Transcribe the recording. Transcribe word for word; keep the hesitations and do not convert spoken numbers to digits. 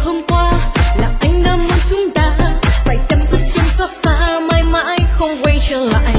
hôm qua là anh đã muốn chúng ta phải chấm dứt chuyện xót xa mãi mãi không quay trở lại.